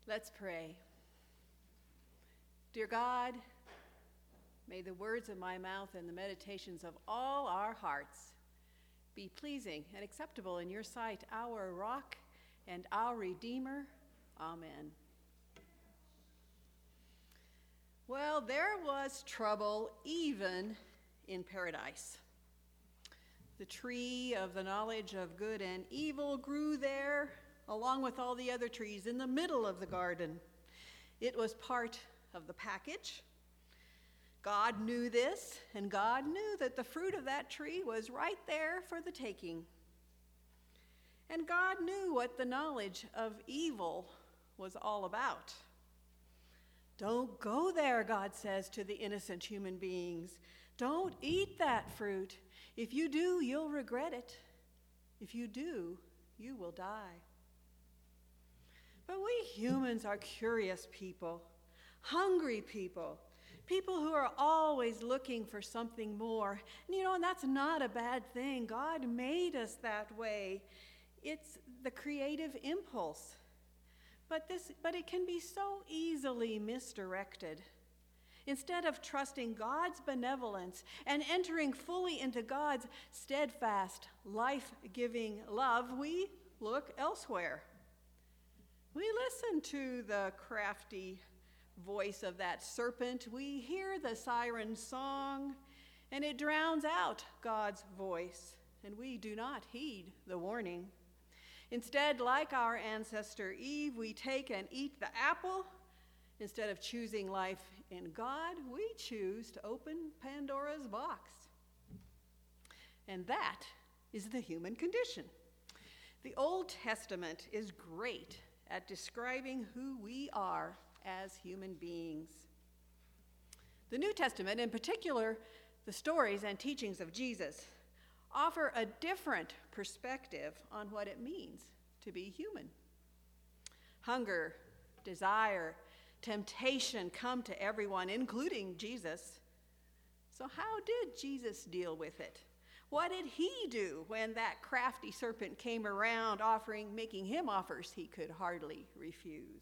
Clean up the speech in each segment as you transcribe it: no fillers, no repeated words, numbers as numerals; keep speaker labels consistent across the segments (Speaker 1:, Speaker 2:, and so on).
Speaker 1: Let's pray. Dear God, may the words of my mouth and the meditations of all our hearts be pleasing and acceptable in your sight, our rock and our Redeemer. Amen. Well, there was trouble even in paradise. The tree of the knowledge of good and evil grew there, along with all the other trees in the middle of the garden. It was part of the package. God knew this, and God knew that the fruit of that tree was right there for the taking. And God knew what the knowledge of evil was all about. Don't go there, God says to the innocent human beings. Don't eat that fruit. If you do, you'll regret it. If you do, you will die. But we humans are curious people, hungry people, people who are always looking for something more. And that's not a bad thing. God made us that way. It's the creative impulse. But it can be so easily misdirected. Instead of trusting God's benevolence and entering fully into God's steadfast, life-giving love, we look elsewhere. We listen to the crafty voice of that serpent. We hear the siren song, and it drowns out God's voice, and we do not heed the warning. Instead, like our ancestor Eve, we take and eat the apple. Instead of choosing life in God, we choose to open Pandora's box. And that is the human condition. The Old Testament is great at describing who we are as human beings. The New Testament, in particular, the stories and teachings of Jesus, offer a different perspective on what it means to be human. Hunger, desire, temptation come to everyone, including Jesus. So how did Jesus deal with it? What did he do when that crafty serpent came around making him offers he could hardly refuse?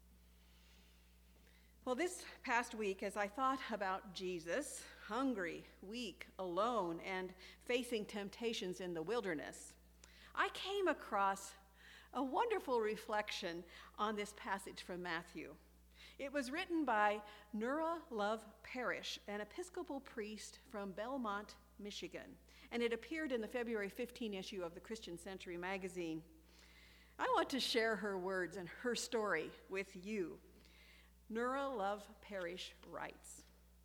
Speaker 1: Well, this past week, as I thought about Jesus, hungry, weak, alone, and facing temptations in the wilderness, I came across a wonderful reflection on this passage from Matthew. It was written by Nura Love Parrish, an Episcopal priest from Belmont, Michigan, and it appeared in the February 15 issue of the Christian Century magazine. I want to share her words and her story with you. Nura Love Parrish writes,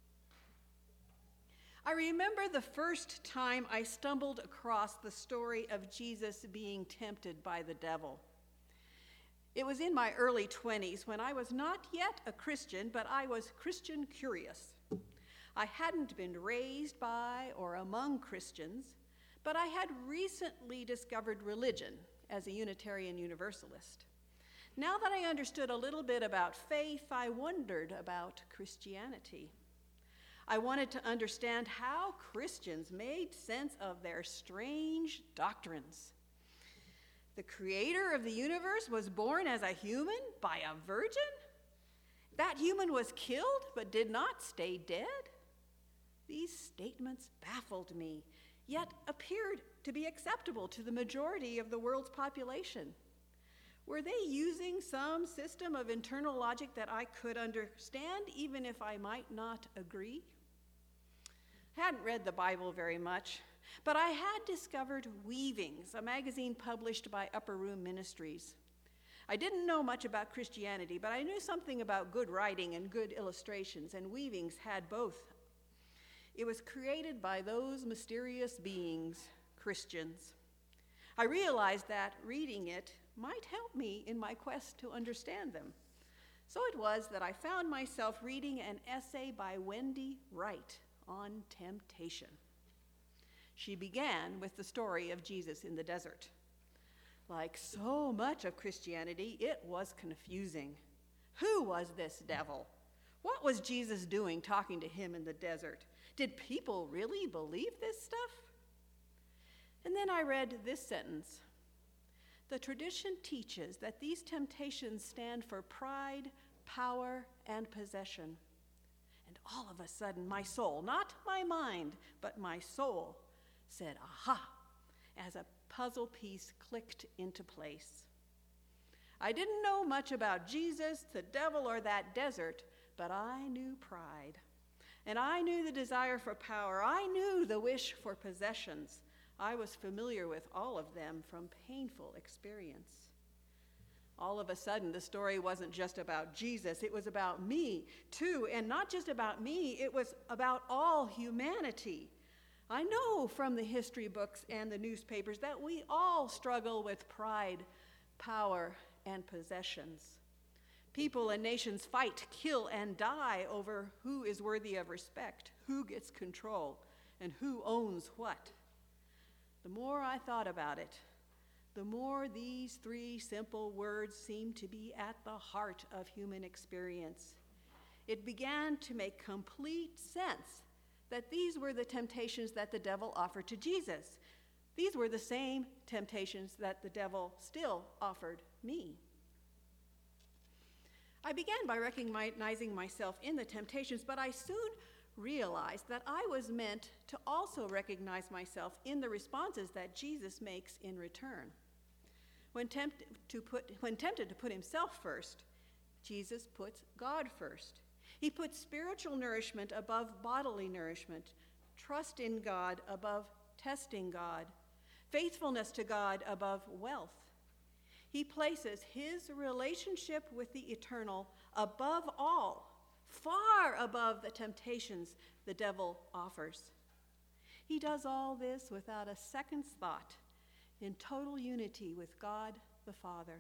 Speaker 1: I remember the first time I stumbled across the story of Jesus being tempted by the devil. It was in my early 20s when I was not yet a Christian, but I was Christian curious. I hadn't been raised by or among Christians, but I had recently discovered religion as a Unitarian Universalist. Now that I understood a little bit about faith, I wondered about Christianity. I wanted to understand how Christians made sense of their strange doctrines. The creator of the universe was born as a human by a virgin? That human was killed but did not stay dead? These statements baffled me, yet appeared to be acceptable to the majority of the world's population. Were they using some system of internal logic that I could understand, even if I might not agree? I hadn't read the Bible very much, but I had discovered Weavings, a magazine published by Upper Room Ministries. I didn't know much about Christianity, but I knew something about good writing and good illustrations, and Weavings had both. It was created by those mysterious beings, Christians. I realized that reading it might help me in my quest to understand them. So it was that I found myself reading an essay by Wendy Wright on temptation. She began with the story of Jesus in the desert. Like so much of Christianity, it was confusing. Who was this devil? What was Jesus doing talking to him in the desert? Did people really believe this stuff? And then I read this sentence. The tradition teaches that these temptations stand for pride, power, and possession. And all of a sudden, my soul, not my mind, but my soul, said, aha, as a puzzle piece clicked into place. I didn't know much about Jesus, the devil, or that desert, but I knew pride. And I knew the desire for power. I knew the wish for possessions. I was familiar with all of them from painful experience. All of a sudden, the story wasn't just about Jesus. It was about me, too. And not just about me, it was about all humanity. I know from the history books and the newspapers that we all struggle with pride, power, and possessions. People and nations fight, kill, and die over who is worthy of respect, who gets control, and who owns what. The more I thought about it, the more these three simple words seemed to be at the heart of human experience. It began to make complete sense that these were the temptations that the devil offered to Jesus. These were the same temptations that the devil still offered me. I began by recognizing myself in the temptations, but I soon realized that I was meant to also recognize myself in the responses that Jesus makes in return. When tempted to put himself first, Jesus puts God first. He puts spiritual nourishment above bodily nourishment, trust in God above testing God, faithfulness to God above wealth. He places his relationship with the eternal above all, far above the temptations the devil offers. He does all this without a second's thought, in total unity with God the Father.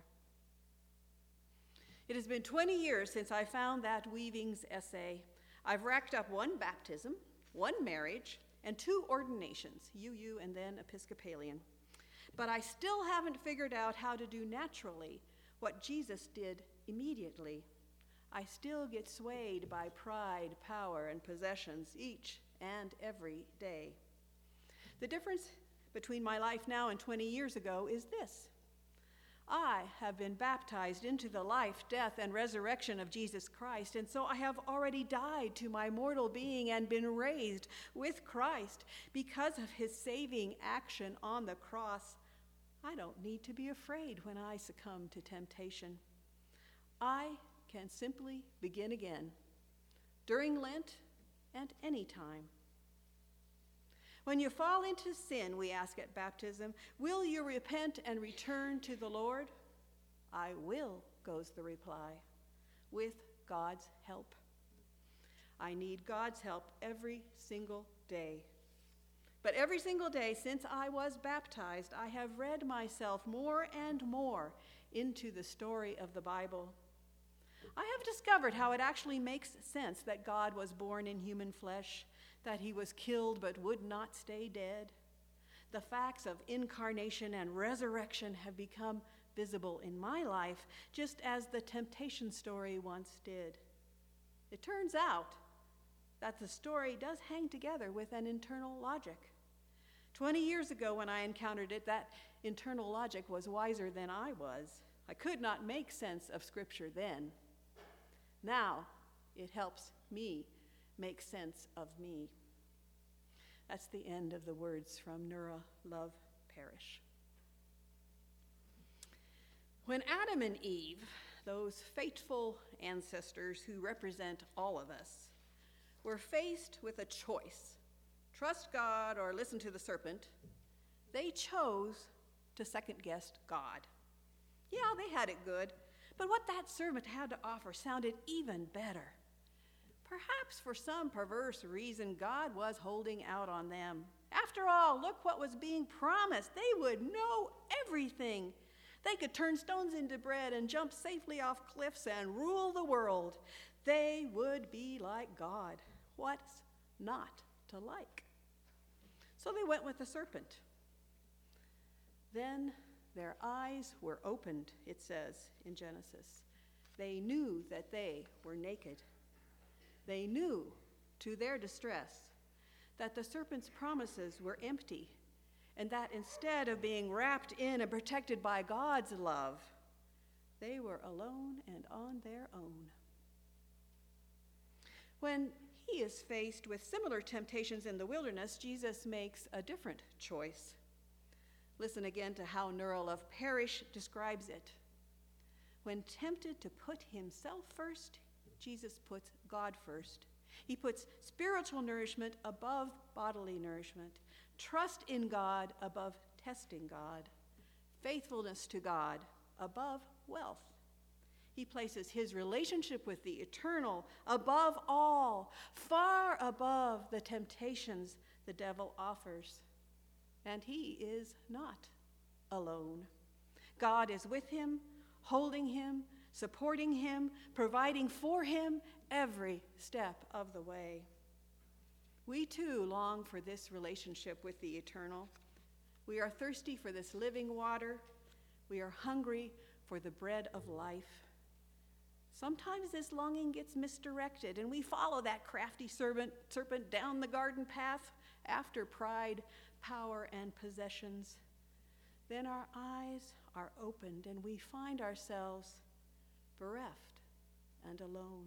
Speaker 1: It has been 20 years since I found that Weaving's essay. I've racked up 1 baptism, 1 marriage, and 2 ordinations, UU and then Episcopalian. But I still haven't figured out how to do naturally what Jesus did immediately. I still get swayed by pride, power, and possessions each and every day. The difference between my life now and 20 years ago is this. I have been baptized into the life, death, and resurrection of Jesus Christ, and so I have already died to my mortal being and been raised with Christ. Because of his saving action on the cross, I don't need to be afraid when I succumb to temptation. I can simply begin again, during Lent and any time. When you fall into sin, we ask at baptism, will you repent and return to the Lord? I will, goes the reply, with God's help. I need God's help every single day. But every single day since I was baptized, I have read myself more and more into the story of the Bible. I have discovered how it actually makes sense that God was born in human flesh, that he was killed but would not stay dead. The facts of incarnation and resurrection have become visible in my life, just as the temptation story once did. It turns out that the story does hang together with an internal logic. 20 years ago when I encountered it, that internal logic was wiser than I was. I could not make sense of Scripture then. Now it helps me make sense of me. That's the end of the words from Nura Love Parrish. When Adam and Eve, those fateful ancestors who represent all of us, were faced with a choice, trust God or listen to the serpent, they chose to second-guess God. Yeah, they had it good, but what that serpent had to offer sounded even better. Perhaps for some perverse reason, God was holding out on them. After all, look what was being promised. They would know everything. They could turn stones into bread and jump safely off cliffs and rule the world. They would be like God. What's not to like? So they went with the serpent. Then their eyes were opened, it says in Genesis. They knew that they were naked. They knew, to their distress, that the serpent's promises were empty and that instead of being wrapped in and protected by God's love, they were alone and on their own. When he is faced with similar temptations in the wilderness, Jesus makes a different choice. Listen again to how Nurul of Parish describes it. When tempted to put himself first, Jesus puts God first. He puts spiritual nourishment above bodily nourishment, trust in God above testing God, faithfulness to God above wealth. He places his relationship with the eternal above all, far above the temptations the devil offers. And he is not alone. God is with him, holding him, supporting him, providing for him every step of the way. We too long for this relationship with the eternal. We are thirsty for this living water. We are hungry for the bread of life. Sometimes this longing gets misdirected, and we follow that crafty serpent down the garden path after pride, power, and possessions. Then our eyes are opened, and we find ourselves bereft and alone.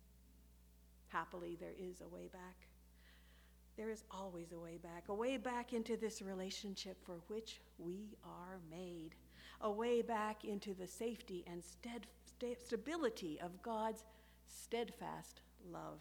Speaker 1: Happily, there is a way back. There is always a way back into this relationship for which we are made, a way back into the safety and stability of God's steadfast love.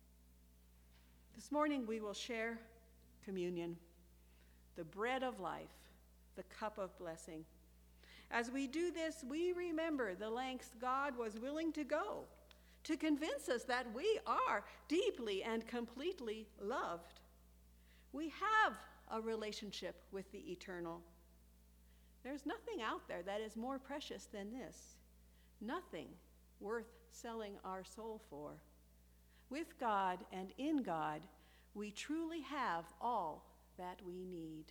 Speaker 1: This morning we will share communion, the bread of life, the cup of blessing. As we do this, we remember the lengths God was willing to go to convince us that we are deeply and completely loved. We have a relationship with the eternal. There's nothing out there that is more precious than this. Nothing worth selling our soul for. With God and in God, we truly have all that we need.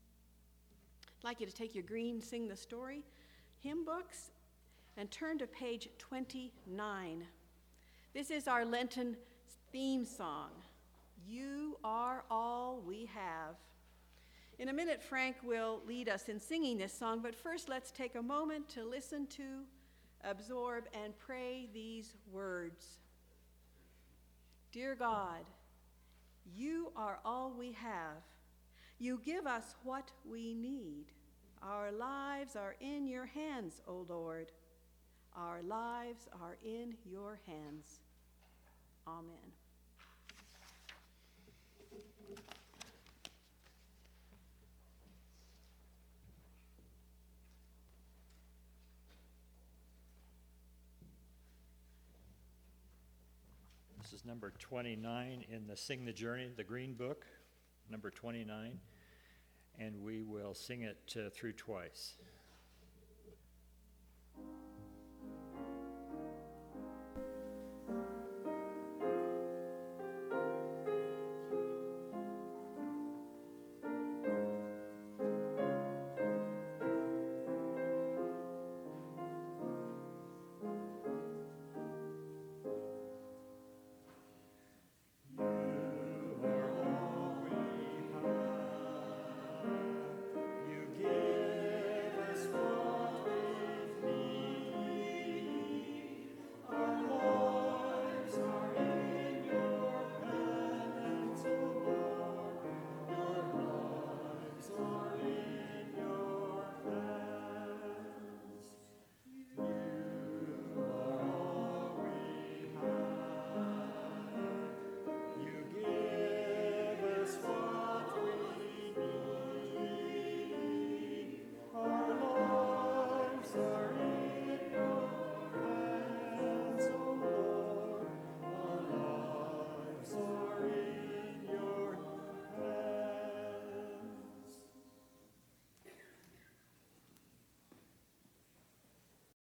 Speaker 1: I'd like you to take your green Sing the Story hymn books and turn to page 29. This is our Lenten theme song, You Are All We Have. In a minute, Frank will lead us in singing this song, but first let's take a moment to listen to, absorb, and pray these words. Dear God, you are all we have. You give us what we need. Our lives are in your hands, O Lord. Our lives are in your hands. Amen.
Speaker 2: This is number 29 in the Sing the Journey, the Green Book, number 29, and we will sing it through twice.